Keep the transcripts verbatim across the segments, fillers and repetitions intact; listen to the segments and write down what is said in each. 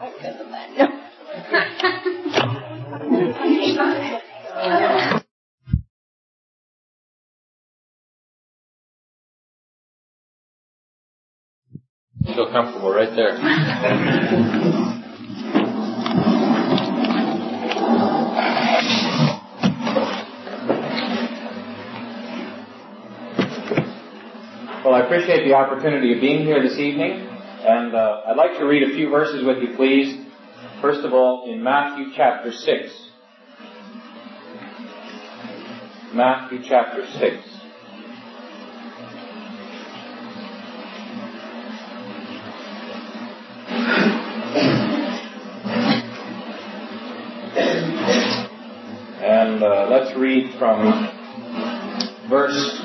because of that. No. Feel comfortable right there. Well, I appreciate the opportunity of being here this evening, and uh, I'd like to read a few verses with you, please. First of all, in Matthew chapter six. Matthew chapter six. And uh, let's read from verse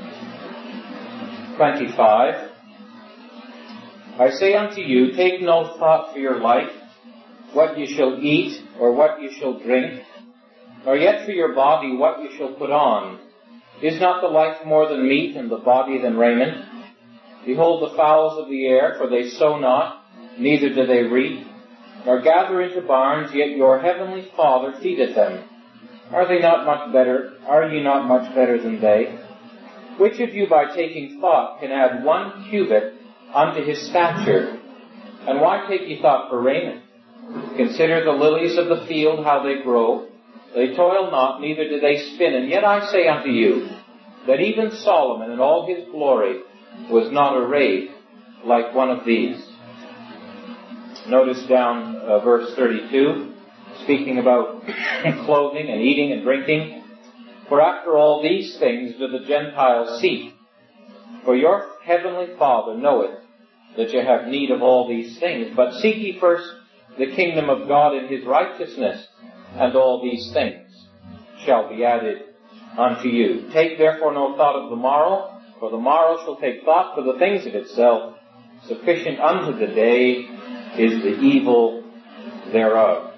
twenty-five. I say unto you, take no thought for your life, what you shall eat, or what you shall drink, nor yet for your body what you shall put on. Is not the life more than meat, and the body than raiment? Behold the fowls of the air, for they sow not, neither do they reap, nor gather into barns, yet your heavenly Father feedeth them. Are they not much better? Are ye not much better than they? Which of you by taking thought can add one cubit unto his stature? And why take ye thought for raiment? Consider the lilies of the field, how they grow. They toil not, neither do they spin. And yet I say unto you, that even Solomon in all his glory was not arrayed like one of these. Notice down uh, verse thirty-two, speaking about clothing and eating and drinking. For after all these things do the Gentiles seek. For your heavenly Father knoweth that ye have need of all these things. But seek ye first the kingdom of God and his righteousness, and all these things shall be added unto you. Take therefore no thought of the morrow, for the morrow shall take thought for the things of itself. Sufficient unto the day is the evil thereof.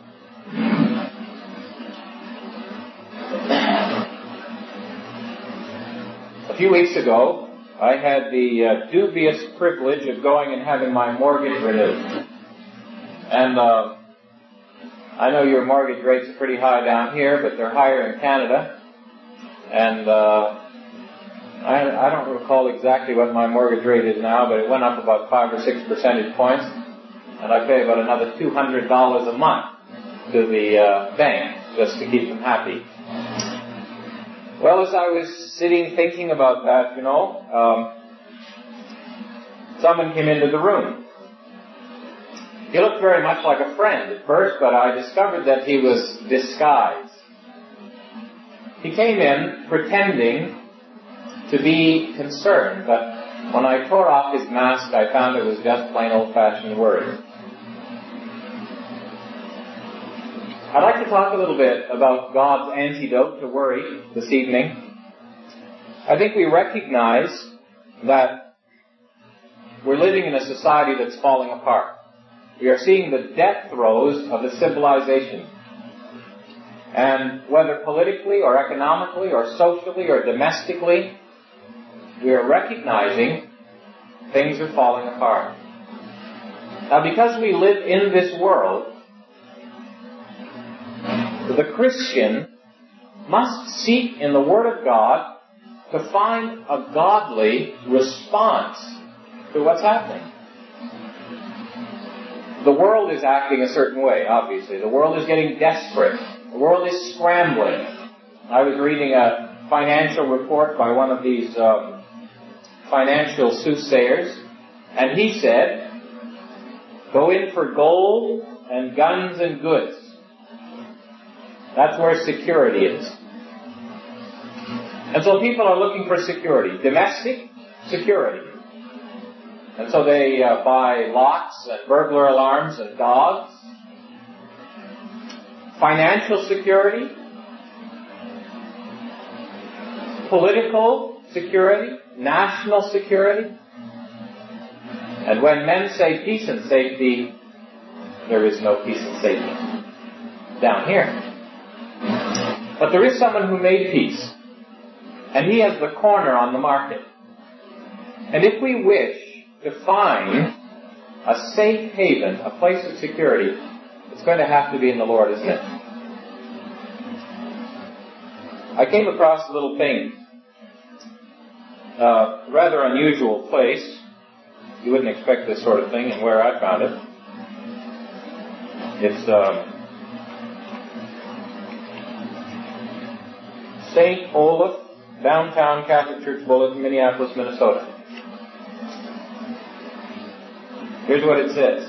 A few weeks ago, I had the uh, dubious privilege of going and having my mortgage renewed. And uh, I know your mortgage rates are pretty high down here, but they're higher in Canada. And uh, I, I don't recall exactly what my mortgage rate is now, but it went up about five or six percentage points. And I pay about another two hundred dollars a month to the uh, bank just to keep them happy. Well, as I was sitting thinking about that, you know, um, someone came into the room. He looked very much like a friend at first, but I discovered that he was disguised. He came in pretending to be concerned, but when I tore off his mask, I found it was just plain old-fashioned worry. I'd like to talk a little bit about God's antidote to worry this evening. I think we recognize that we're living in a society that's falling apart. We are seeing the death throes of the civilization. And whether politically or economically or socially or domestically, we are recognizing things are falling apart. Now, because we live in this world, the Christian must seek in the Word of God to find a godly response to what's happening. The world is acting a certain way, obviously. The world is getting desperate. The world is scrambling. I was reading a financial report by one of these um, financial soothsayers, and he said, go in for gold and guns and goods. That's where security is. And so people are looking for security. Domestic security. And so they uh, buy locks and burglar alarms and dogs. Financial security. Political security. National security. And when men say peace and safety, there is no peace and safety down here. But there is someone who made peace. And he has the corner on the market. And if we wish to find a safe haven, a place of security, it's going to have to be in the Lord, isn't it? I came across a little thing, a rather unusual place. You wouldn't expect this sort of thing, and where I found it. It's um, Saint Olaf, Downtown Catholic Church Bulletin, Minneapolis, Minnesota. Here's what it says.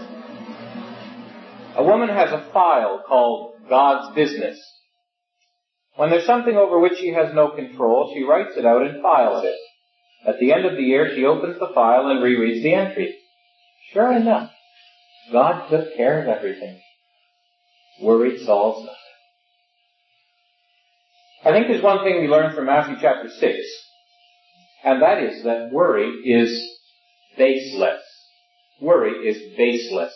A woman has a file called God's Business. When there's something over which she has no control, she writes it out and files it. At the end of the year, she opens the file and rereads the entry. Sure enough, God took care of everything. Worry solves nothing. I think there's one thing we learn from Matthew chapter six, and that is that worry is baseless. Worry is baseless.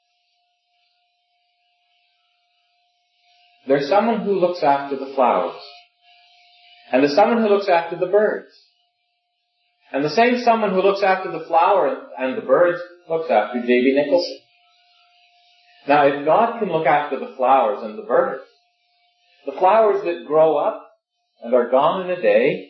There's someone who looks after the flowers, and there's someone who looks after the birds. And the same someone who looks after the flower and the birds looks after J B Nicholson. Now, if God can look after the flowers and the birds, the flowers that grow up and are gone in a day,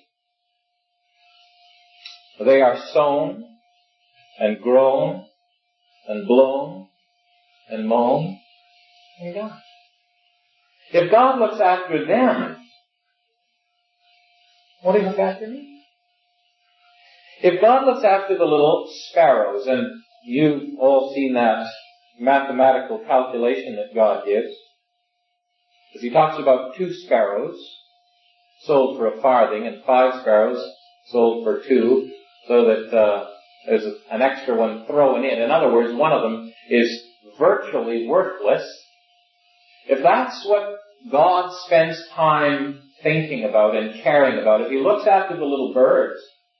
they are sown and grown and blown and mown and gone. If God looks after them, what do you look after me? If God looks after the little sparrows, and you've all seen that mathematical calculation that God gives, as he talks about two sparrows sold for a farthing and five sparrows sold for two, so that uh, there's an extra one thrown in. In other words, one of them is virtually worthless. If that's what God spends time thinking about and caring about, if he looks after the little birds,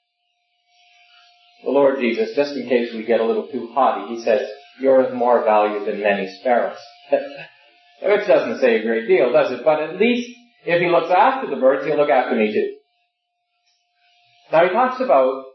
the Lord Jesus, just in case we get a little too haughty, he says, you're of more value than many sparrows. Which doesn't say a great deal, does it? But at least if he looks after the birds, he'll look after me too. Now he talks about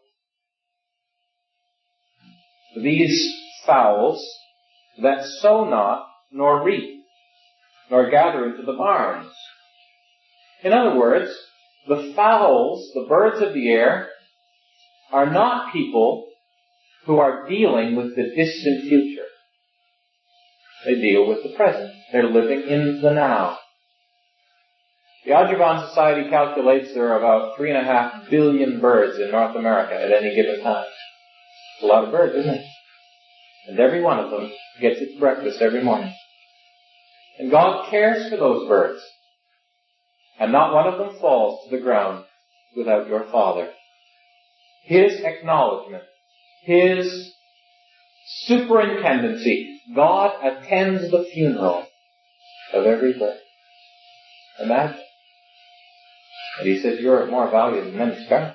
these fowls that sow not, nor reap, nor gather into the barns. In other words, the fowls, the birds of the air, are not people who are dealing with the distant future. They deal with the present. They're living in the now. The Audubon Society calculates there are about three and a half billion birds in North America at any given time. It's a lot of birds, isn't it? And every one of them gets its breakfast every morning. And God cares for those birds. And not one of them falls to the ground without your Father. His acknowledgement, His superintendency. God attends the funeral of every bird. Imagine. And he says, you're of more value than many sparrows.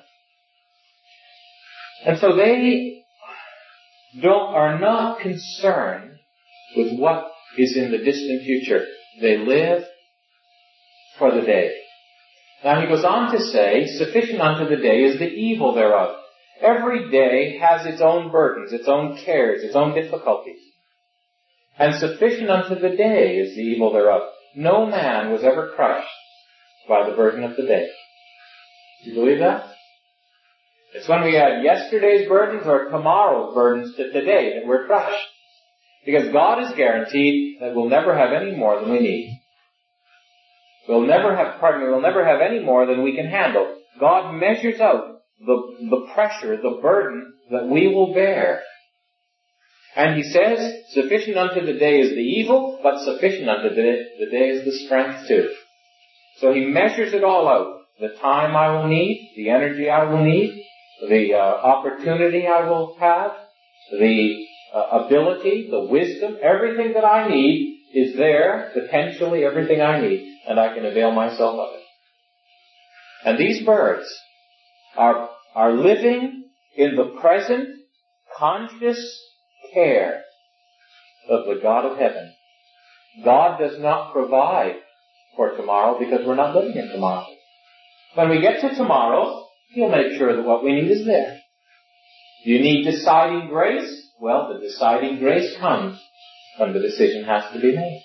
And so they don't, are not concerned with what is in the distant future. They live for the day. Now he goes on to say, sufficient unto the day is the evil thereof. Every day has its own burdens, its own cares, its own difficulties. And sufficient unto the day is the evil thereof. No man was ever crushed by the burden of the day. Do you believe that? It's when we add yesterday's burdens or tomorrow's burdens to today that we're crushed. Because God is guaranteed that we'll never have any more than we need. We'll never have, pardon me, we'll never have any more than we can handle. God measures out the, the pressure, the burden that we will bear. And he says, sufficient unto the day is the evil, but sufficient unto the day, the day is the strength too. So he measures it all out. The time I will need, the energy I will need, the uh, opportunity I will have, the uh, ability, the wisdom, everything that I need is there, potentially everything I need, and I can avail myself of it. And these birds are, are living in the present, conscious care of the God of heaven. God does not provide for tomorrow because we're not living in tomorrow. When we get to tomorrow, He'll make sure that what we need is there. You need deciding grace? Well, the deciding grace comes when the decision has to be made.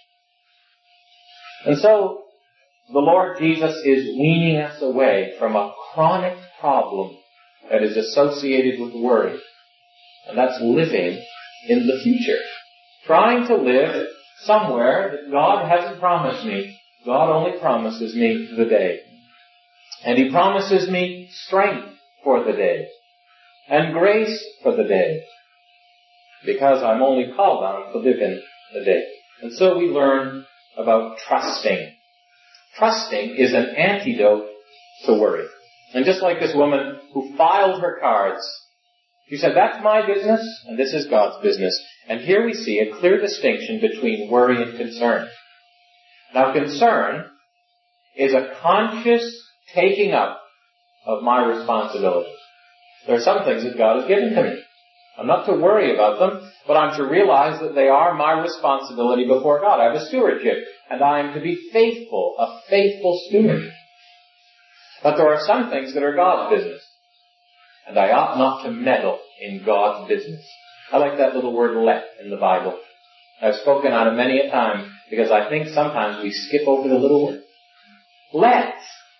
And so, the Lord Jesus is weaning us away from a chronic problem that is associated with worry. And that's living in the future. Trying to live somewhere that God hasn't promised me. God only promises me the day. And He promises me strength for the day. And grace for the day. Because I'm only called on to live in the day. And so we learn about trusting. Trusting is an antidote to worry. And just like this woman who filed her cards, she said, that's my business and this is God's business. And here we see a clear distinction between worry and concern. Now, concern is a conscious taking up of my responsibilities. There are some things that God has given to me. I'm not to worry about them, but I'm to realize that they are my responsibility before God. I have a stewardship, and I am to be faithful, a faithful steward. But there are some things that are God's business, and I ought not to meddle in God's business. I like that little word let in the Bible. I've spoken on it many a time because I think sometimes we skip over the little word. Let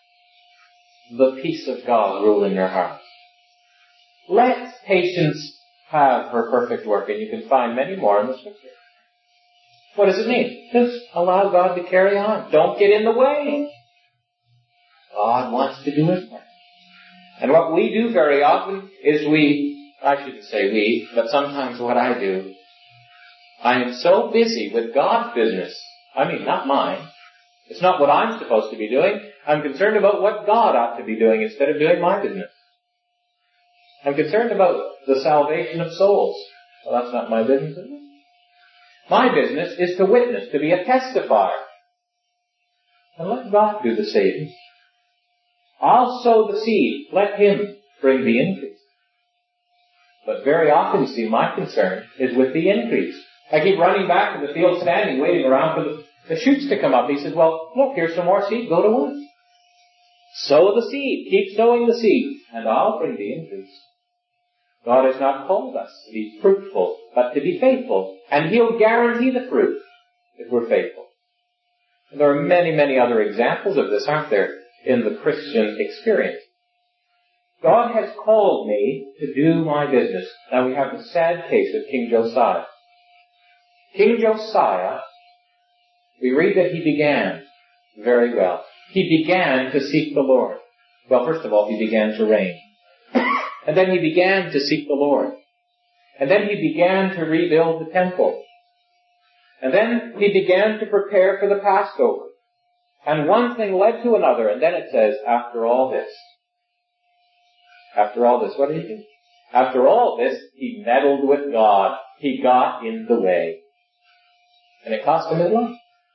the peace of God rule in your heart. Let patience have her perfect work, and you can find many more in the Scripture. What does it mean? Just allow God to carry on. Don't get in the way. God wants to do His work. And what we do very often is we, I shouldn't say we, but sometimes what I do, I am so busy with God's business. I mean, not mine. It's not what I'm supposed to be doing. I'm concerned about what God ought to be doing instead of doing my business. I'm concerned about the salvation of souls. Well, that's not my business, is it? My business is to witness, to be a testifier. And let God do the saving. I'll sow the seed. Let Him bring the increase. But very often, you see, my concern is with the increase. I keep running back to the field standing, waiting around for the, the shoots to come up. He says, well, look, here's some more seed. Go to work. Sow the seed. Keep sowing the seed. And I'll bring the increase. God has not called us to be fruitful, but to be faithful. And He'll guarantee the fruit if we're faithful. And there are many, many other examples of this, aren't there, in the Christian experience. God has called me to do my business. Now we have the sad case of King Josiah. King Josiah, we read that he began very well. He began to seek the Lord. Well, first of all, he began to reign. And then he began to seek the Lord. And then he began to rebuild the temple. And then he began to prepare for the Passover. And one thing led to another. And then it says, after all this. After all this, what did he do? After all this, he meddled with God. He got in the way. And it cost him his life.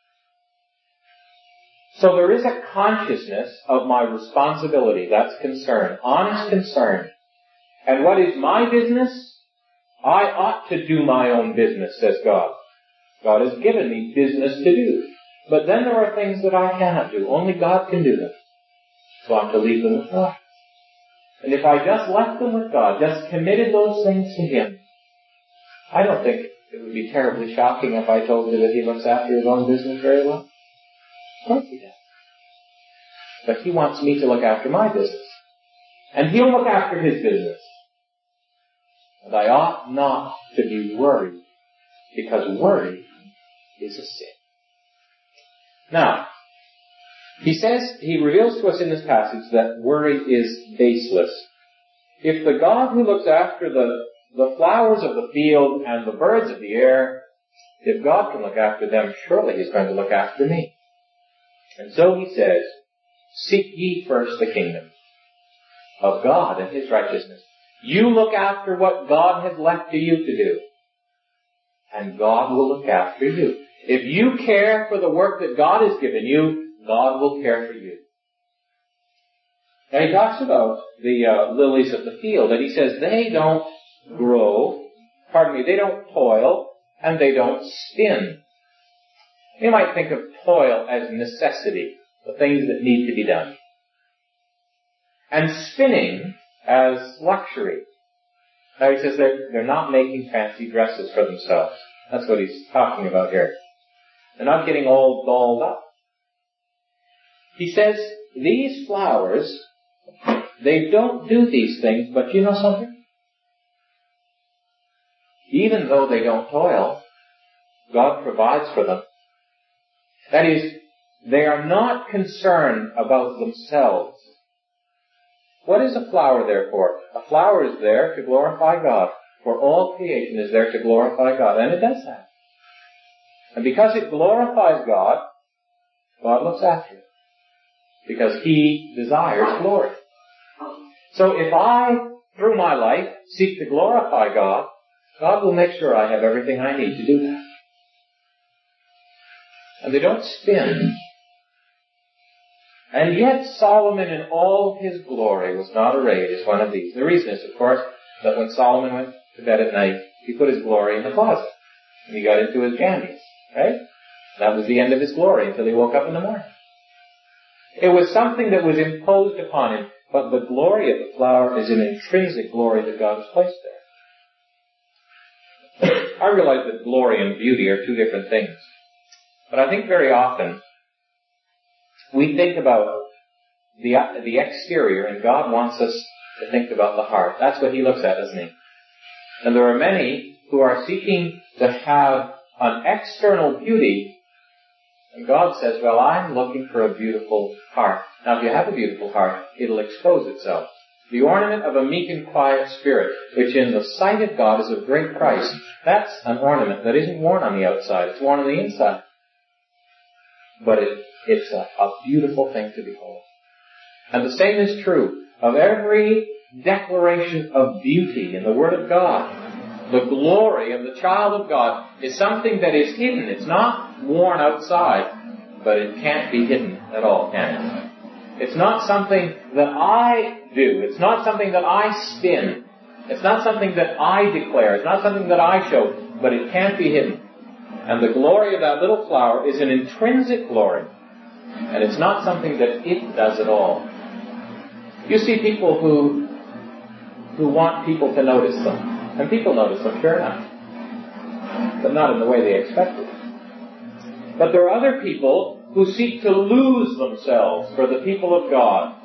So there is a consciousness of my responsibility. That's concern. Honest concern. And what is my business? I ought to do my own business, says God. God has given me business to do. But then there are things that I cannot do. Only God can do them. So I'm to leave them with God. And if I just left them with God, just committed those things to Him, I don't think it would be terribly shocking if I told you that He looks after His own business very well. Of course He does. But He wants me to look after my business. And He'll look after His business. And I ought not to be worried, because worry is a sin. Now, he says, he reveals to us in this passage that worry is baseless. If the God who looks after the, the flowers of the field and the birds of the air, if God can look after them, surely He's going to look after me. And so he says, seek ye first the kingdom of God and His righteousness. You look after what God has left to you to do, and God will look after you. If you care for the work that God has given you, God will care for you. Now he talks about the uh, lilies of the field, and he says they don't grow, pardon me, they don't toil, and they don't spin. You might think of toil as necessity, the things that need to be done. And spinning as luxury. Now he says they're, they're not making fancy dresses for themselves. That's what he's talking about here. They're not getting all dolled up. He says these flowers, they don't do these things, but you know something? Even though they don't toil, God provides for them. That is, they are not concerned about themselves. What is a flower there for? A flower is there to glorify God. For all creation is there to glorify God. And it does that. And because it glorifies God, God looks after it. Because He desires glory. So if I, through my life, seek to glorify God, God will make sure I have everything I need to do that. And they don't spin. And yet Solomon in all his glory was not arrayed as one of these. The reason is, of course, that when Solomon went to bed at night, he put his glory in the closet. And he got into his jammies, right? That was the end of his glory until he woke up in the morning. It was something that was imposed upon him, but the glory of the flower is an intrinsic glory that God has placed there. I realize that glory and beauty are two different things. But I think very often we think about the, the exterior, and God wants us to think about the heart. That's what He looks at, doesn't He? And there are many who are seeking to have an external beauty, and God says, well, I'm looking for a beautiful heart. Now, if you have a beautiful heart, it'll expose itself. The ornament of a meek and quiet spirit, which in the sight of God is of great price, that's an ornament that isn't worn on the outside, it's worn on the inside. But it, it's a, a beautiful thing to behold. And the same is true of every declaration of beauty in the Word of God. The glory of the child of God is something that is hidden. It's not worn outside, but it can't be hidden at all, can it? It's not something that I do. It's not something that I spin. It's not something that I declare. It's not something that I show, but it can't be hidden. And the glory of that little flower is an intrinsic glory. And it's not something that it does at all. You see people who who want people to notice them. And people notice them, sure enough. But not in the way they expected. But there are other people who seek to lose themselves for the people of God.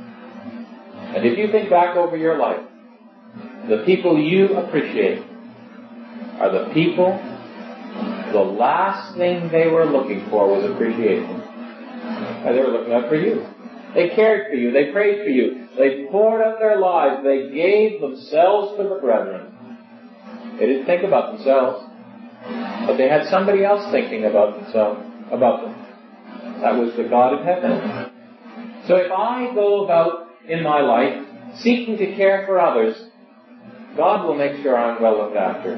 And if you think back over your life, the people you appreciate are the people, the last thing they were looking for was appreciation. And they were looking out for you. They cared for you. They prayed for you. They poured out their lives. They gave themselves for the brethren. They didn't think about themselves. But they had somebody else thinking about themselves, about them. That was the God of heaven. So if I go about in my life seeking to care for others, God will make sure I'm well looked after.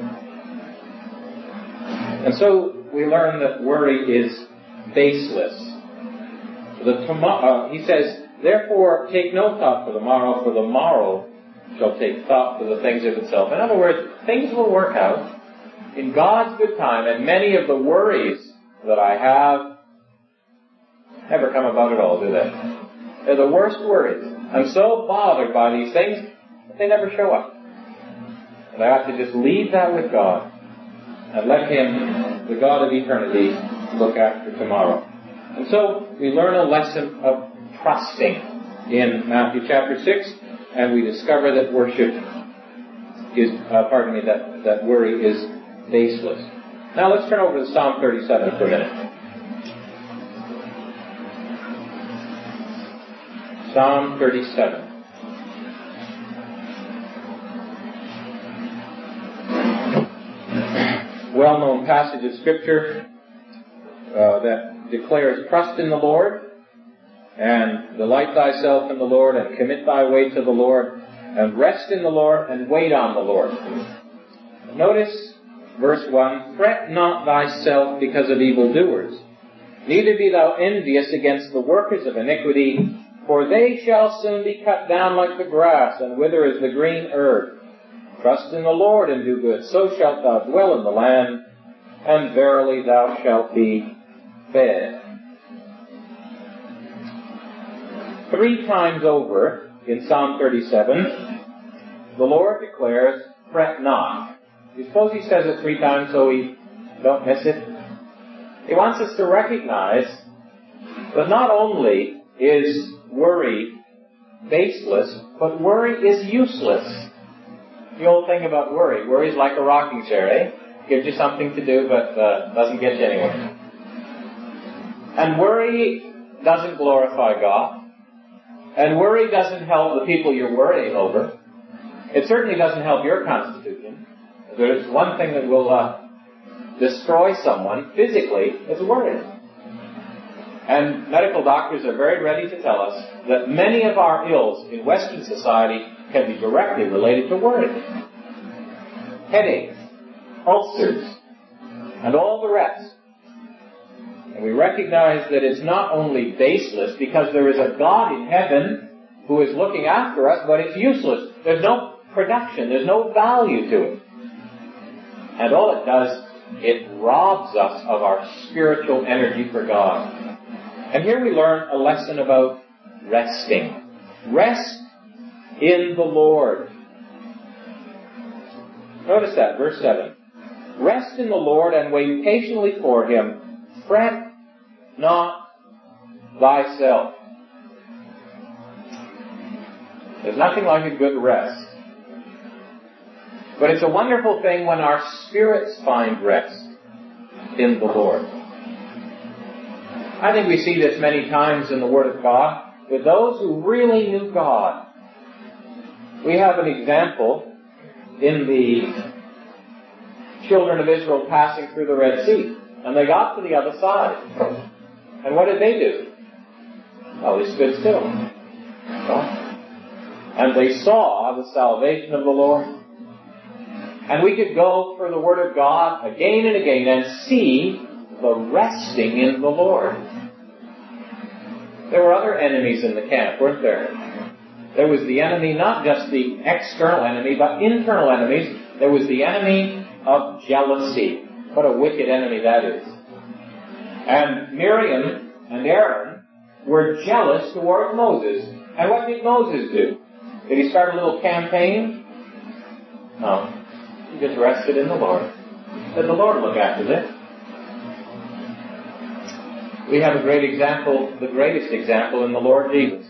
And so we learn that worry is baseless. The tomorrow, uh, he says, therefore take no thought for the morrow, for the morrow shall take thought for the things of itself. In other words, things will work out in God's good time, and many of the worries that I have never come about at all, do they? They're the worst worries. I'm so bothered by these things that they never show up. And I have to just leave that with God and let Him, the God of eternity, look after tomorrow. And so we learn a lesson of trusting in Matthew chapter six, and we discover that worship is, uh, pardon me, that, that worry is baseless. Now let's turn over to Psalm thirty-seven for a minute. Psalm thirty-seven. Well-known passage of Scripture uh, that declares trust in the Lord and delight thyself in the Lord and commit thy way to the Lord and rest in the Lord and wait on the Lord. Notice verse one, fret not thyself because of evildoers, neither be thou envious against the workers of iniquity, for they shall soon be cut down like the grass and wither as the green herb. Trust in the Lord and do good, so shalt thou dwell in the land, and verily thou shalt be fed. Three times over in Psalm thirty-seven, the Lord declares fret not. You suppose he says it three times so we don't miss it? He wants us to recognize that not only is worry baseless, but worry is useless. The old thing about worry. Worry is like a rocking chair, eh? Gives you something to do, but uh, doesn't get you anywhere. And worry doesn't glorify God. And worry doesn't help the people you're worrying over. It certainly doesn't help your constitution. There's one thing that will uh, destroy someone physically, is worry. And medical doctors are very ready to tell us that many of our ills in Western society can be directly related to worry. Headaches, ulcers, and all the rest. And we recognize that it's not only baseless because there is a God in heaven who is looking after us, but it's useless. There's no production. There's no value to it. And all it does, it robs us of our spiritual energy for God. And here we learn a lesson about resting. Rest in the Lord. Notice that, verse seven. Rest in the Lord and wait patiently for Him. Fret not thyself. There's nothing like a good rest. But it's a wonderful thing when our spirits find rest in the Lord. I think we see this many times in the Word of God with those who really knew God. We have an example in the children of Israel passing through the Red Sea. And they got to the other side. And what did they do? Well, they stood still. And they saw the salvation of the Lord. And we could go for the Word of God again and again and see the resting in the Lord. There were other enemies in the camp, weren't there? There was the enemy, not just the external enemy, but internal enemies. There was the enemy of jealousy. What a wicked enemy that is. And Miriam and Aaron were jealous toward Moses. And what did Moses do? Did he start a little campaign? No. He just rested in the Lord. Let the Lord look after this. We have a great example, the greatest example in the Lord Jesus.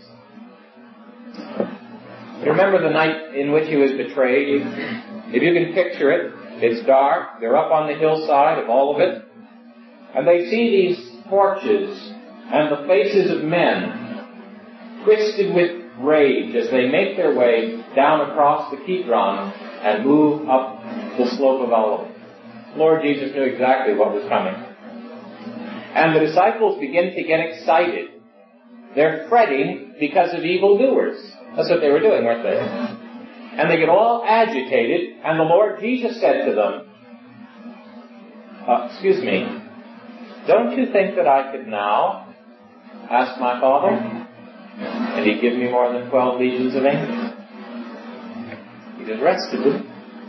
You remember the night in which He was betrayed? If you can picture it, it's dark. They're up on the hillside of all of it. And they see these torches and the faces of men twisted with rage as they make their way down across the Kidron and move up the slope of Olivet. Lord Jesus knew exactly what was coming. And the disciples begin to get excited. They're fretting because of evildoers. That's what they were doing, weren't they? And they get all agitated, and the Lord Jesus said to them, uh, excuse me, don't you think that I could now ask my Father, and He'd give me more than twelve legions of angels? He just rested them.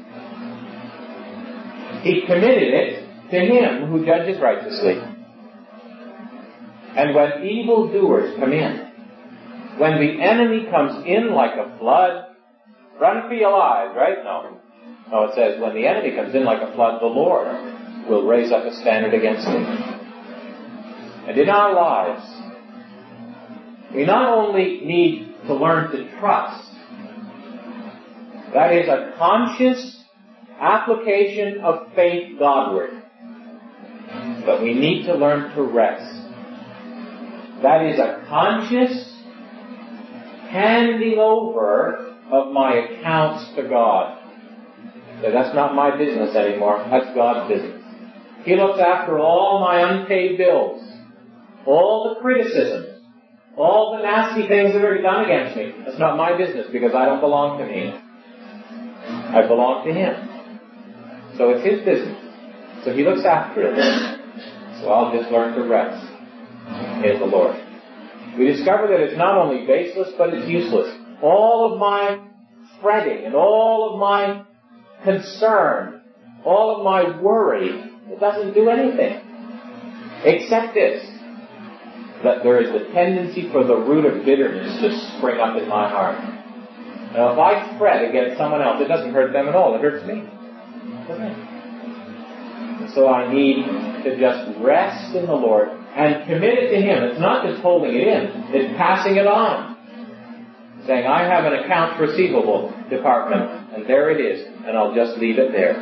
He committed it to Him who judges righteously. And when evildoers come in, when the enemy comes in like a flood, run for your lives, right? No. No, it says, when the enemy comes in like a flood, the Lord will raise up a standard against him. And in our lives, we not only need to learn to trust, that is a conscious application of faith Godward, but we need to learn to rest. That is a conscious handing over of my accounts to God. So that's not my business anymore. That's God's business. He looks after all my unpaid bills, all the criticisms, all the nasty things that are done against me. That's not my business because I don't belong to me. I belong to Him. So it's His business. So He looks after it. So I'll just learn to rest in the Lord. We discover that it's not only baseless, but it's useless. All of my fretting and all of my concern, all of my worry, it doesn't do anything. Except this, that there is the tendency for the root of bitterness to spring up in my heart. Now, if I fret against someone else, it doesn't hurt them at all. It hurts me. Doesn't it? And so I need to just rest in the Lord and commit it to Him. It's not just holding it in. It's passing it on. Saying, I have an accounts receivable department, and there it is, and I'll just leave it there.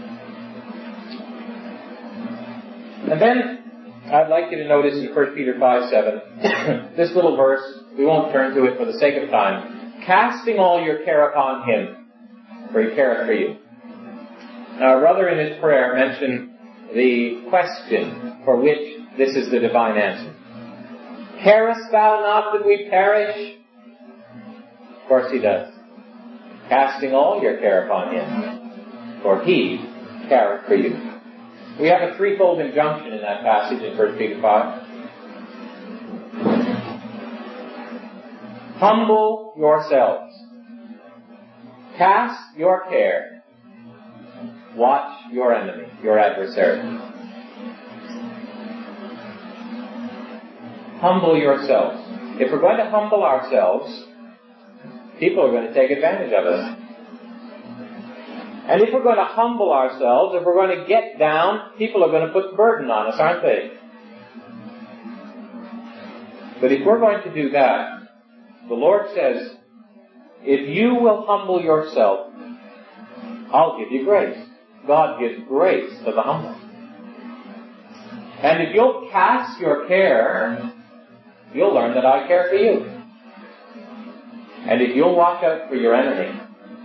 And then, I'd like you to notice in First Peter five seven, this little verse, we won't turn to it for the sake of time. Casting all your care upon Him, for He careth for you. Now, our brother in his prayer mentioned the question for which this is the divine answer. Carest thou not that we perish? Of course He does. Casting all your care upon Him, for He careth for you. We have a threefold injunction in that passage in First Peter five. Humble yourselves. Cast your care. Watch your enemy, your adversary. Humble yourselves. If we're going to humble ourselves, people are going to take advantage of us. And if we're going to humble ourselves, if we're going to get down, people are going to put the burden on us, aren't they? But if we're going to do that, the Lord says, if you will humble yourself, I'll give you grace. God gives grace to the humble. And if you'll cast your care, you'll learn that I care for you. And if you'll watch out for your enemy,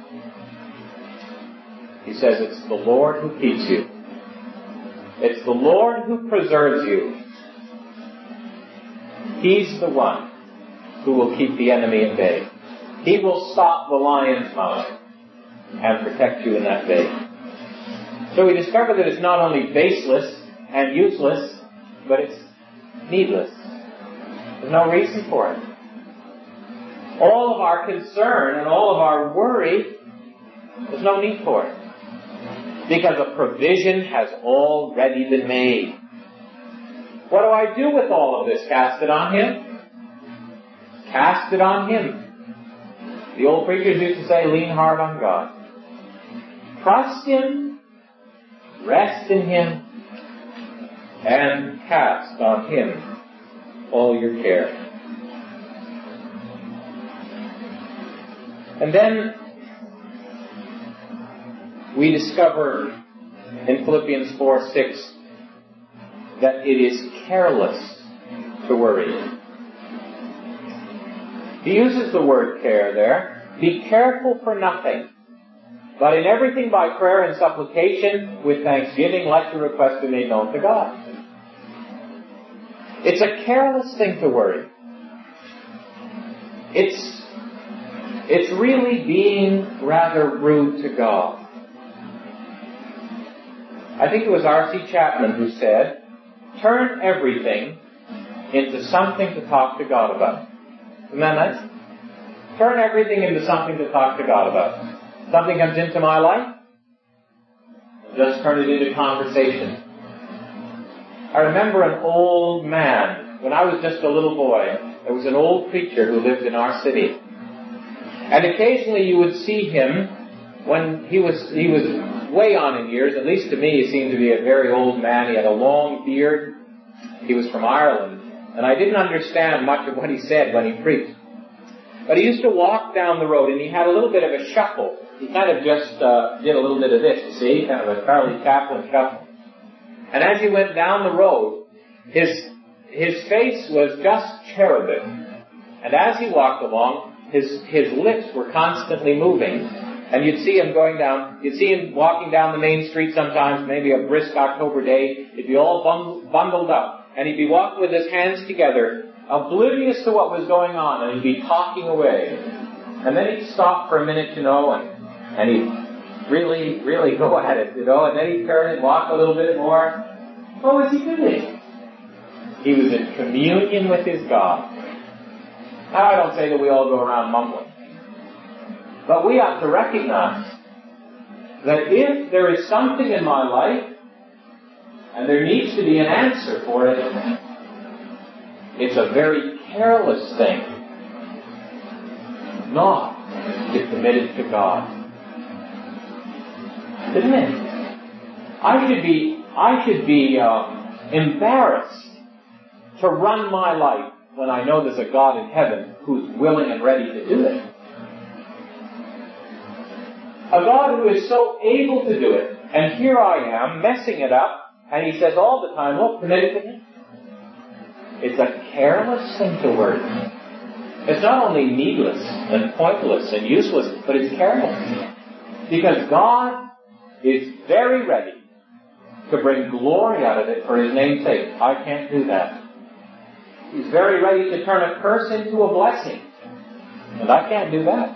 He says it's the Lord who keeps you. It's the Lord who preserves you. He's the one who will keep the enemy at bay. He will stop the lion's mouth and protect you in that bay. So we discover that it's not only baseless and useless, but it's needless. There's no reason for it. All of our concern and all of our worry, there's no need for it. Because a provision has already been made. What do I do with all of this? Cast it on Him? Cast it on Him. The old preachers used to say, lean hard on God. Trust Him, rest in Him, and cast on Him all your care. And then we discover in Philippians four six that it is careless to worry. He uses the word care there. Be careful for nothing, but in everything by prayer and supplication with thanksgiving let your requests be made known to God. It's a careless thing to worry. It's It's really being rather rude to God. I think it was R C Chapman who said, turn everything into something to talk to God about. Isn't that nice? Turn everything into something to talk to God about. Something comes into my life, just turn it into conversation. I remember an old man, when I was just a little boy, there was an old preacher who lived in our city. And occasionally you would see him when he was he was way on in years. At least to me, he seemed to be a very old man. He had a long beard. He was from Ireland. And I didn't understand much of what he said when he preached. But he used to walk down the road, and he had a little bit of a shuffle. He kind of just uh, did a little bit of this, you see, kind of a Charlie Chaplin shuffle. And as he went down the road, his his face was just cherubic. And as he walked along, His his lips were constantly moving. And you'd see him going down, you'd see him walking down the main street sometimes, maybe a brisk October day. He'd be all bung, bundled up. And he'd be walking with his hands together, oblivious to what was going on. And he'd be talking away. And then he'd stop for a minute, you know, and, and he'd really, really go at it, you know. And then he'd turn and walk a little bit more. What was he doing? He was in communion with his God. Now, I don't say that we all go around mumbling. But we have to recognize that if there is something in my life, and there needs to be an answer for it, it's a very careless thing not to commit it to God. Isn't it? I should be, I should be uh, embarrassed to run my life when I know there's a God in heaven who's willing and ready to do it. A God who is so able to do it, and here I am messing it up, and He says all the time, look, commit it to Him. It's a careless thing to worry. It's not only needless and pointless and useless, but it's careless. Because God is very ready to bring glory out of it for His name's sake. I can't do that. He's very ready to turn a curse into a blessing. And I can't do that.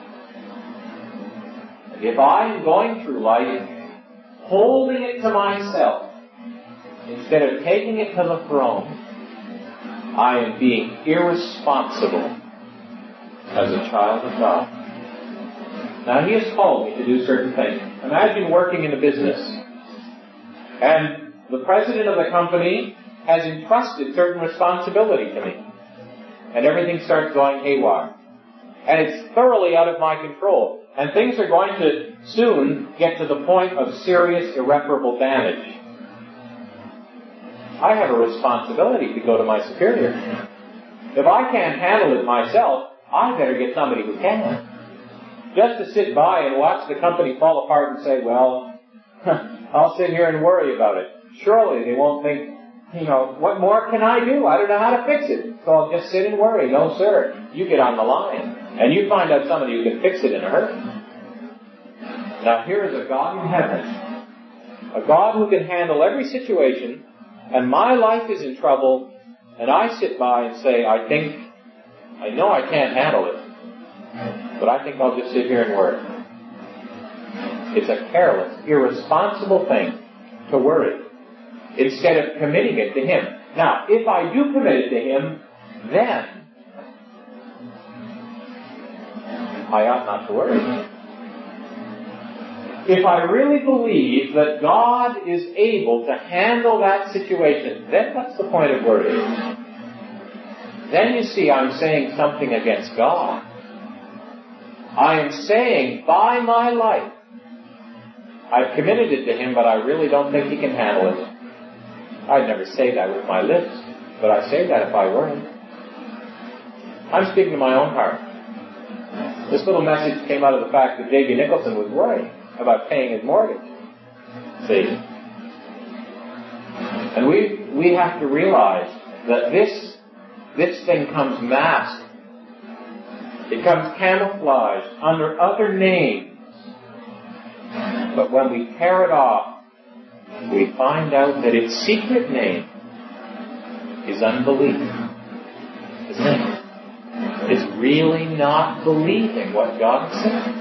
If I am going through life holding it to myself instead of taking it to the throne, I am being irresponsible as a child of God. Now, He has called me to do certain things. Imagine working in a business, and the president of the company has entrusted certain responsibility to me, and everything starts going haywire. And it's thoroughly out of my control. And things are going to soon get to the point of serious, irreparable damage. I have a responsibility to go to my superior. If I can't handle it myself, I better get somebody who can. Just to sit by and watch the company fall apart and say, well, I'll sit here and worry about it. Surely they won't think, you know, what more can I do? I don't know how to fix it. So I'll just sit and worry. No, sir. You get on the line. And you find out somebody who can fix it in a hurry. Now here is a God in heaven. A God who can handle every situation. And my life is in trouble. And I sit by and say, I think, I know I can't handle it. But I think I'll just sit here and worry. It's a careless, irresponsible thing to worry, instead of committing it to Him. Now, if I do commit it to Him, then I ought not to worry. If I really believe that God is able to handle that situation, then what's the point of worrying? Then you see I'm saying something against God. I am saying, by my life, I've committed it to Him, but I really don't think He can handle it. I'd never say that with my lips, but I say that if I were Him. I'm speaking to my own heart. This little message came out of the fact that J B Nicholson was worrying about paying his mortgage. See? And we we have to realize that this this thing comes masked. It comes camouflaged under other names. But when we tear it off, we find out that its secret name is unbelief. Isn't it? It's really not believing what God said.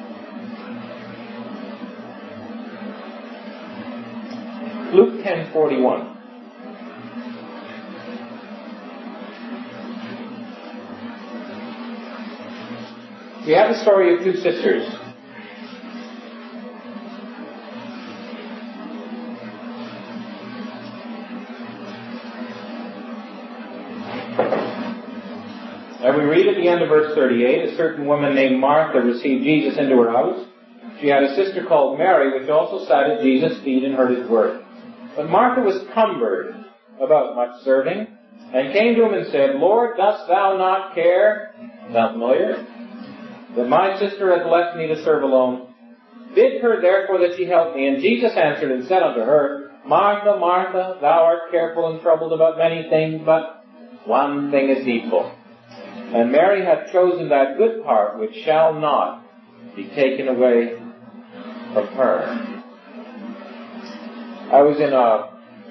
Luke ten forty-one. We have the story of two sisters. And we read at the end of verse thirty-eight, a certain woman named Martha received Jesus into her house. She had a sister called Mary, which also sat at Jesus' feet and heard His word. But Martha was cumbered about much serving, and came to Him and said, Lord, dost Thou not care, sound familiar, that my sister hath left me to serve alone? Bid her therefore that she help me. And Jesus answered and said unto her, Martha, Martha, thou art careful and troubled about many things, but one thing is needful. And Mary hath chosen that good part which shall not be taken away from her. I was in a,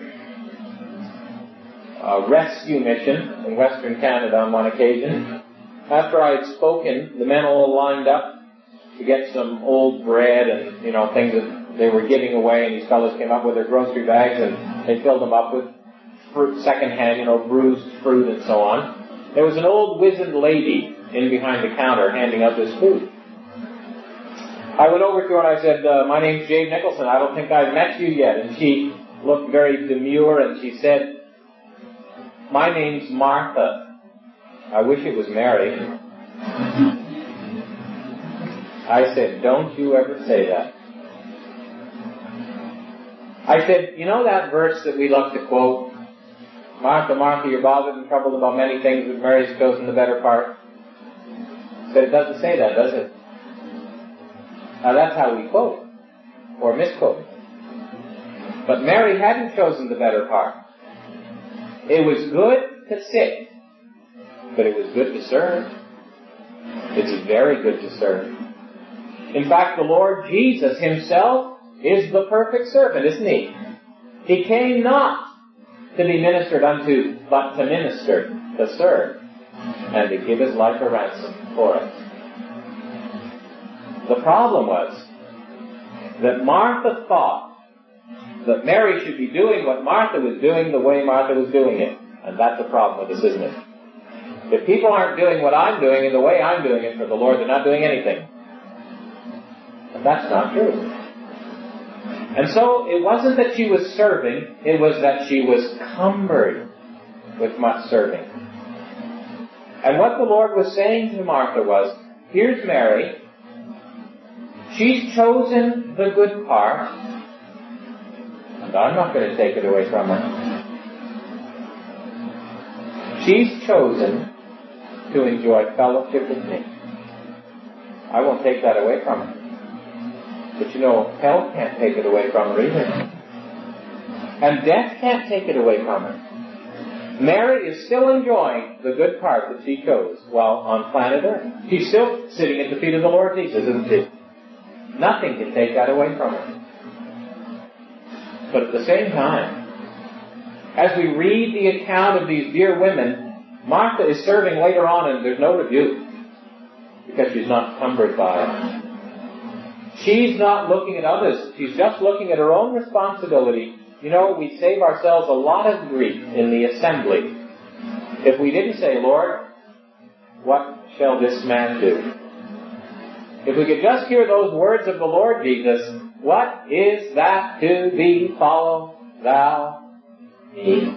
a rescue mission in Western Canada on one occasion. After I had spoken, the men all lined up to get some old bread and, you know, things that they were giving away, and these fellows came up with their grocery bags and they filled them up with fruit, secondhand, you know, bruised fruit and so on. There was an old wizened lady in behind the counter handing out this food. I went over to her and I said, uh, my name's Jade Nicholson. I don't think I've met you yet. And she looked very demure and she said, my name's Martha. I wish it was Mary. I said, don't you ever say that. I said, you know that verse that we love to quote? Martha, Martha, you're bothered and troubled about many things, but Mary's chosen the better part. I said, it doesn't say that, does it? Now that's how we quote, or misquote. But Mary hadn't chosen the better part. It was good to sit, but it was good to serve. It's very good to serve. In fact, the Lord Jesus himself is the perfect servant, isn't he? He came not to be ministered unto, but to minister, to serve, and to give his life a ransom for us. The problem was that Martha thought that Mary should be doing what Martha was doing the way Martha was doing it. And that's the problem with this, isn't it? If people aren't doing what I'm doing and the way I'm doing it for the Lord, they're not doing anything. And that's not true. And so it wasn't that she was serving, it was that she was cumbered with much serving. And what the Lord was saying to Martha was, here's Mary. She's chosen the good part, and I'm not going to take it away from her. She's chosen to enjoy fellowship with me. I won't take that away from her. But you know, hell can't take it away from her either. And death can't take it away from her. Mary is still enjoying the good part that she chose while on planet Earth. She's still sitting at the feet of the Lord Jesus, isn't she? Nothing can take that away from her. But at the same time, as we read the account of these dear women, Martha is serving later on and there's no rebuke because she's not cumbered by it. She's not looking at others. She's just looking at her own responsibility. You know, we save ourselves a lot of grief in the assembly if we didn't say, Lord, what shall this man do? If we could just hear those words of the Lord Jesus, what is that to thee? Follow thou me.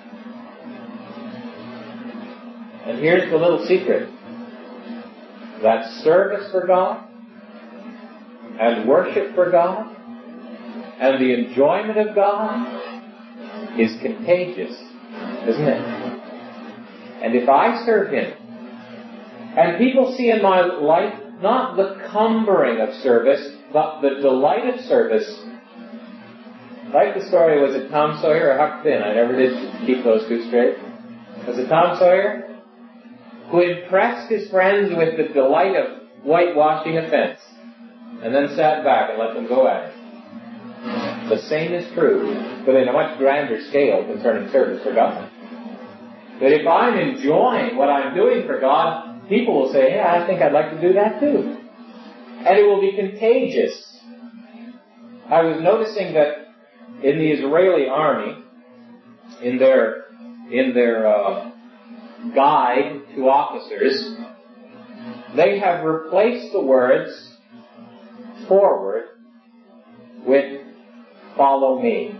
And here's the little secret. That service for God and worship for God and the enjoyment of God is contagious, isn't it? And if I serve Him, and people see in my life not the cumbering of service, but the delight of service. Like the story, was it Tom Sawyer or Huck Finn? I never did keep those two straight. Was it Tom Sawyer? Who impressed his friends with the delight of whitewashing a fence, and then sat back and let them go at it. The same is true, but in a much grander scale concerning service for God. That if I'm enjoying what I'm doing for God, people will say, yeah, I think I'd like to do that too. And it will be contagious. I was noticing that in the Israeli army, in their, in their uh, guide to officers, they have replaced the words forward with follow me.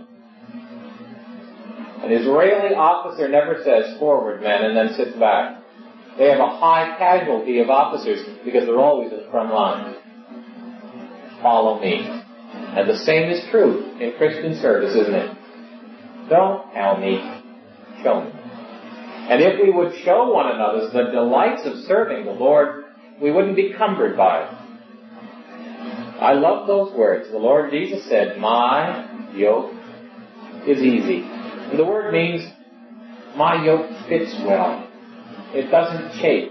An Israeli officer never says forward, men, and then sits back. They have a high casualty of officers because they're always in the front line. Follow me. And the same is true in Christian service, isn't it? Don't tell me, show me. And if we would show one another the delights of serving the Lord, we wouldn't be cumbered by it. I love those words. The Lord Jesus said, my yoke is easy. And the word means, my yoke fits well. It doesn't chafe.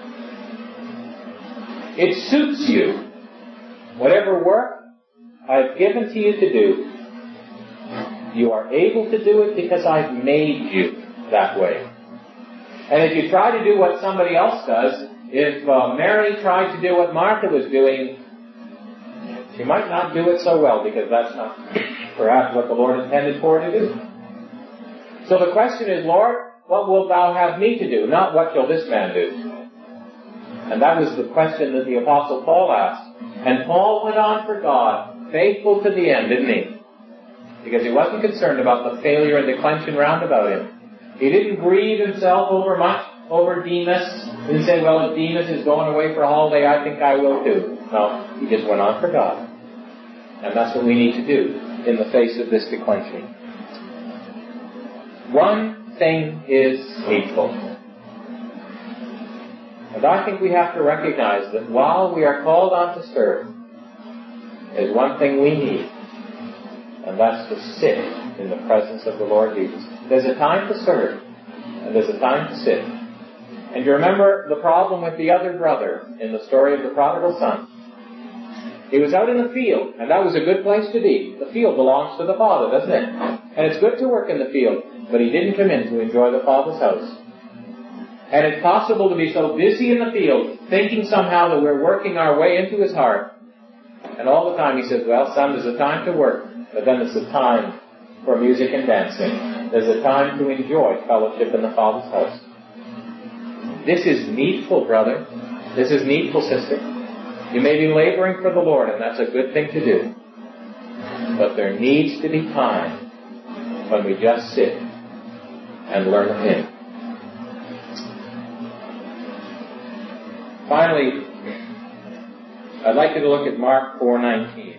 It suits you. Whatever work I've given to you to do, you are able to do it because I've made you that way. And if you try to do what somebody else does, if uh, Mary tried to do what Martha was doing, she might not do it so well because that's not perhaps what the Lord intended for her to do. So the question is, Lord, what wilt thou have me to do? Not what shall this man do? And that was the question that the Apostle Paul asked. And Paul went on for God, faithful to the end, didn't he? Because he wasn't concerned about the failure and declension round about him. He didn't grieve himself over much, over Demas. He didn't say, well, if Demas is going away for a holiday, I think I will too. No, he just went on for God. And that's what we need to do in the face of this declension. One thing is needful. And I think we have to recognize that while we are called on to serve, there's one thing we need, and that's to sit in the presence of the Lord Jesus. There's a time to serve, and there's a time to sit. And you remember the problem with the other brother in the story of the prodigal son. He was out in the field, and that was a good place to be. The field belongs to the Father, doesn't it? And it's good to work in the field, but he didn't come in to enjoy the Father's house. And it's possible to be so busy in the field, thinking somehow that we're working our way into his heart. And all the time he says, well, son, there's a time to work, but then there's a time for music and dancing. There's a time to enjoy fellowship in the Father's house. This is needful, brother. This is needful, sister. You may be laboring for the Lord, and that's a good thing to do. But there needs to be time when we just sit and learn of him. Finally, I'd like you to look at Mark four nineteen.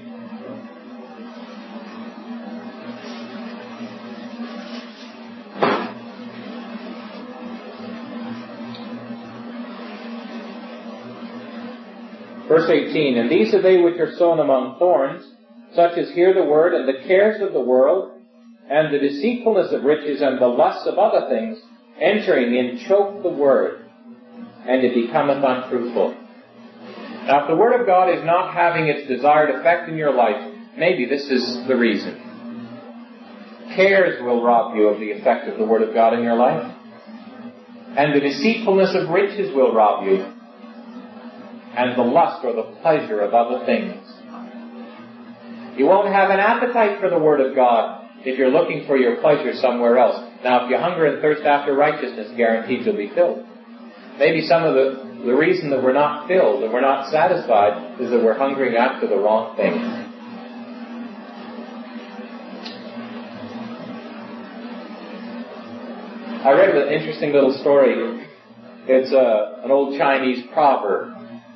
Verse eighteen, and these are they which are sown among thorns, such as hear the word, and the cares of the world, and the deceitfulness of riches, and the lusts of other things, entering in, choke the word, and it becometh unfruitful. Now, if the Word of God is not having its desired effect in your life, maybe this is the reason. Cares will rob you of the effect of the Word of God in your life. And the deceitfulness of riches will rob you. And the lust or the pleasure of other things. You won't have an appetite for the Word of God if you're looking for your pleasure somewhere else. Now, if you hunger and thirst after righteousness, guaranteed you'll be filled. Maybe some of the, the reason that we're not filled and we're not satisfied is that we're hungering after the wrong things. I read an interesting little story. It's a, an old Chinese proverb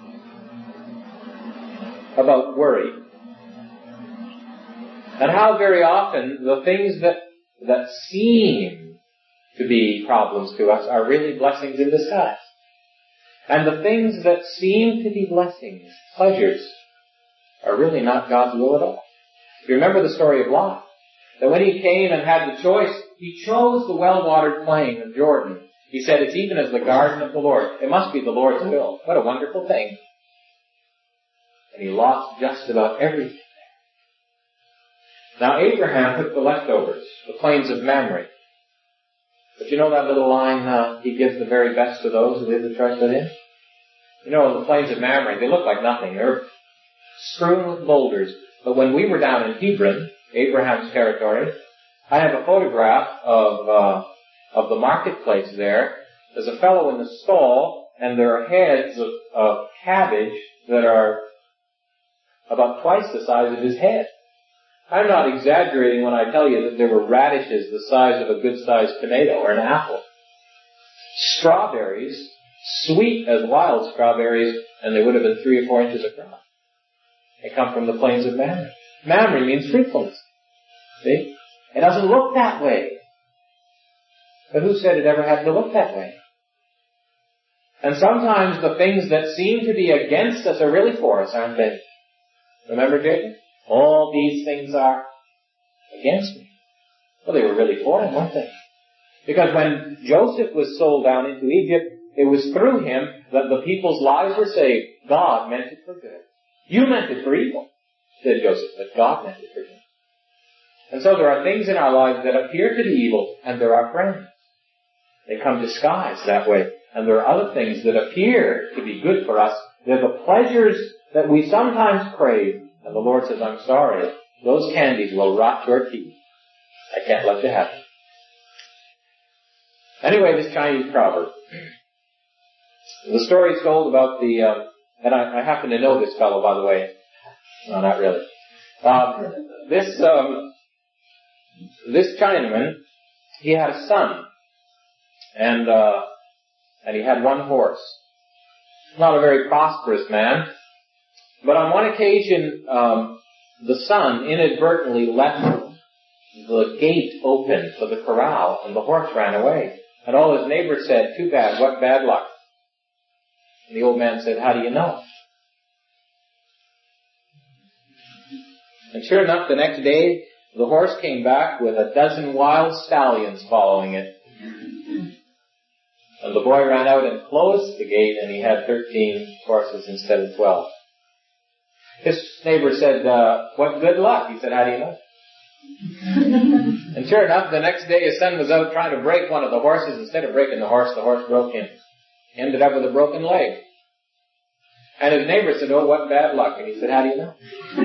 about worry. And how very often the things that, that seem to be problems to us are really blessings in disguise. And the things that seem to be blessings, pleasures, are really not God's will at all. You remember the story of Lot? That when he came and had the choice, he chose the well-watered plain of Jordan. He said, it's even as the garden of the Lord. It must be the Lord's will. What a wonderful thing. And he lost just about everything there. Now Abraham took the leftovers, the plains of Mamre. But you know that little line, uh, he gives the very best to those who leave the trust with him? You know, the plains of Mamre, they look like nothing. They're strewn with boulders. But when we were down in Hebron, Abraham's territory, I have a photograph of uh, of the marketplace there. There's a fellow in the stall, and there are heads of, of cabbage that are about twice the size of his head. I'm not exaggerating when I tell you that there were radishes the size of a good-sized tomato or an apple. Strawberries, sweet as wild strawberries, and they would have been three or four inches across. They come from the plains of Mamre. Mamre means fruitfulness. See? It doesn't look that way. But who said it ever had to look that way? And sometimes the things that seem to be against us are really for us, aren't they? Remember Jacob? All these things are against me. Well, they were really for him, weren't they? Because when Joseph was sold down into Egypt, it was through him that the people's lives were saved. God meant it for good. You meant it for evil, said Joseph, but God meant it for good. And so there are things in our lives that appear to be evil, and they're our friends. They come disguised that way. And there are other things that appear to be good for us. They're the pleasures that we sometimes crave. And the Lord says, I'm sorry, those candies will rot your teeth. I can't let you have them. Anyway, this Chinese proverb. The story is told about the, um, and I, I happen to know this fellow, by the way. No, not really. Um, this, um, this Chinaman, he had a son. And, uh, and he had one horse. Not a very prosperous man. But on one occasion, um, the son inadvertently left the gate open for the corral, and the horse ran away. And all his neighbors said, "Too bad, what bad luck." And the old man said, "How do you know?" And sure enough, the next day, the horse came back with a dozen wild stallions following it. And the boy ran out and closed the gate, and he had thirteen horses instead of twelve. His neighbor said, uh, "What good luck?" He said, "How do you know?" And sure enough, the next day his son was out trying to break one of the horses. Instead of breaking the horse, the horse broke him. He ended up with a broken leg. And his neighbor said, "Oh, what bad luck." And he said, "How do you know?"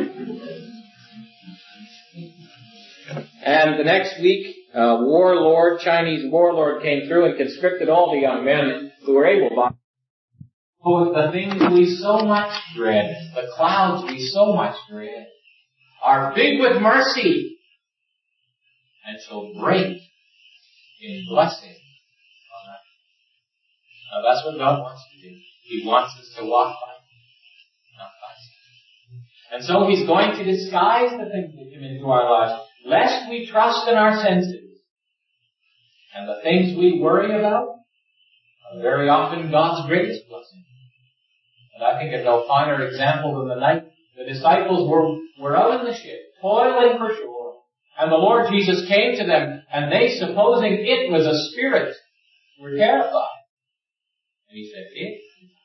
And the next week, a warlord, Chinese warlord, came through and conscripted all the young men who were able-bodied. Oh, the things we so much dread, the clouds we so much dread, are big with mercy and shall break in blessing on us. Now that's what God wants to do. He wants us to walk by Him, not by sight. And so He's going to disguise the things that come into our lives, lest we trust in our senses. And the things we worry about are very often God's greatest blessing. And I think of no finer example than the night the disciples were, were out in the ship, toiling for shore. And the Lord Jesus came to them, and they, supposing it was a spirit, were terrified. And He said, "It?"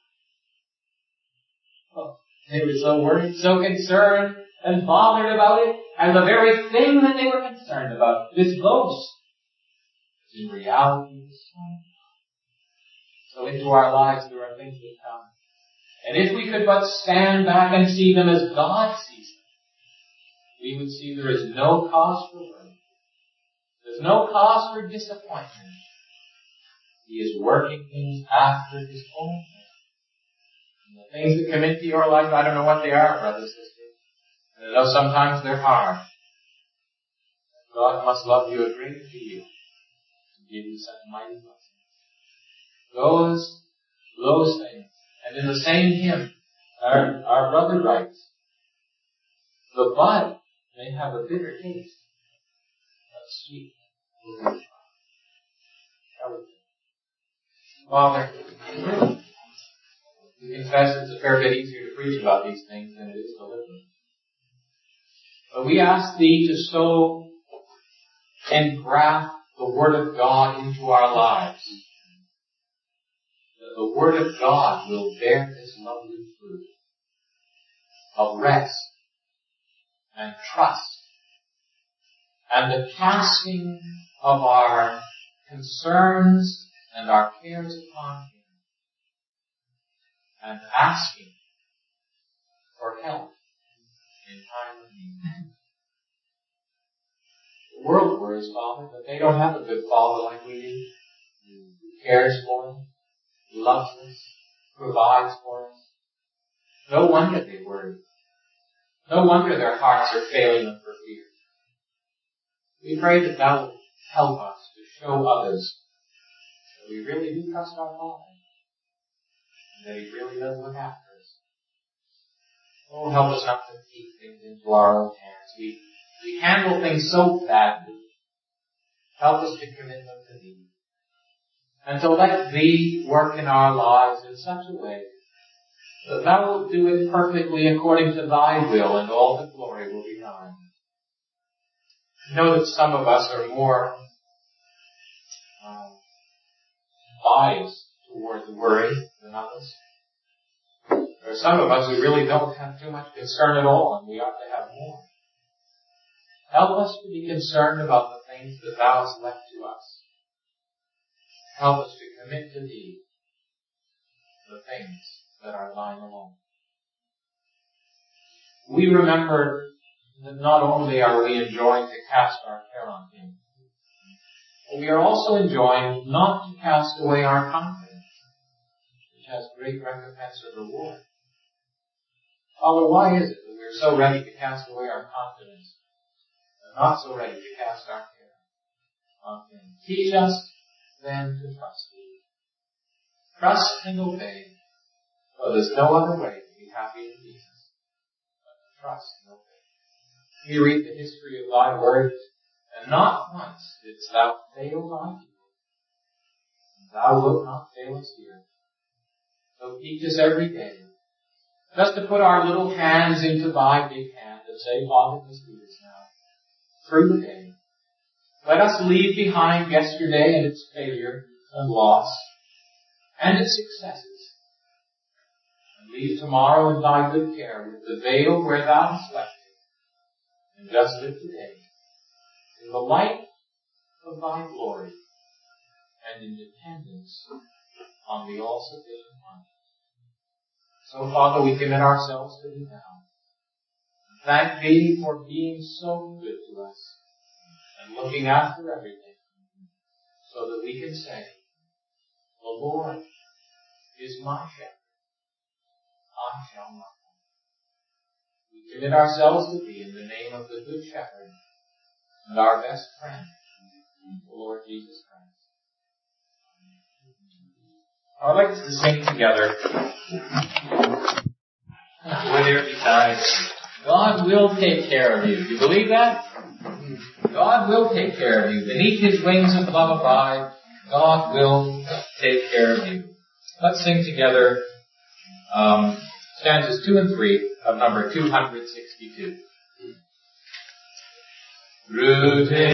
Oh, they were so worried, so concerned, and bothered about it. And the very thing that they were concerned about, this ghost, is in reality the Son. So into our lives there are things that come. And if we could but stand back and see them as God sees them, we would see there is no cause for worry. There's no cause for disappointment. He is working things after His own way. And the things that come into your life, I don't know what they are, brothers and sisters. And I know sometimes they're hard. God must love you a great deal to give you such mighty blessings. Those, those things. And in the same hymn, our, our brother writes, "The bud may have a bitter taste, but sweet will be the trial." Father, we confess it's a fair bit easier to preach about these things than it is to live them. But we ask Thee to so engraft the Word of God into our lives that the Word of God will bear this lovely fruit of rest and trust and the casting of our concerns and our cares upon Him and asking for help in time of need. The world worries, Father, that they don't have a good Father like we do, who cares for them, loves us, provides for us. No wonder they worry. No wonder their hearts are failing them for fear. We pray that Thou will help us to show others that we really do trust our Father, and that He really does look after us. Oh, help us not to take things into our own hands. We, we handle things so badly. Help us to commit them to Thee. And to let Thee work in our lives in such a way that Thou wilt do it perfectly according to Thy will, and all the glory will be Thine. I know that some of us are more um, biased towards worry than others. There are some of us who really don't have too much concern at all, and we ought to have more. Help us to be concerned about the things that Thou hast left to us. Help us to commit to Thee the things that are Thine alone. We remember that not only are we enjoined to cast our care on Him, but we are also enjoined not to cast away our confidence, which has great recompense or reward. Father, why is it that we are so ready to cast away our confidence and not so ready to cast our care on Him? Teach us then to trust Thee. Trust and obey, for there's no other way to be happy in Jesus. trust no faith. We read the history of thy word, and not once didst thou fail thy people. Thou wilt not fail us here. So teach us every day just to put our little hands into thy big hand and say, Father, let's do this now. Through the day. Let us leave behind yesterday and its failure and loss and its successes. And leave tomorrow in thy good care with the veil where thou hast left it. And just live today in the light of thy glory and in dependence on the all-sufficient one. So, Father, we commit ourselves to thee now. Thank thee for being so good to us and looking after everything so that we can say, the Lord is my shepherd. I shall not want. We commit ourselves to thee in the name of the Good Shepherd and our best friend, the Lord Jesus Christ. I'd like us to sing together. With there besides, God will take care of you. Do you believe that? God will take care of you. Beneath His wings of love abide. God will take care of you. Let's sing together um, stanzas two and three of number two hundred sixty-two. Rooted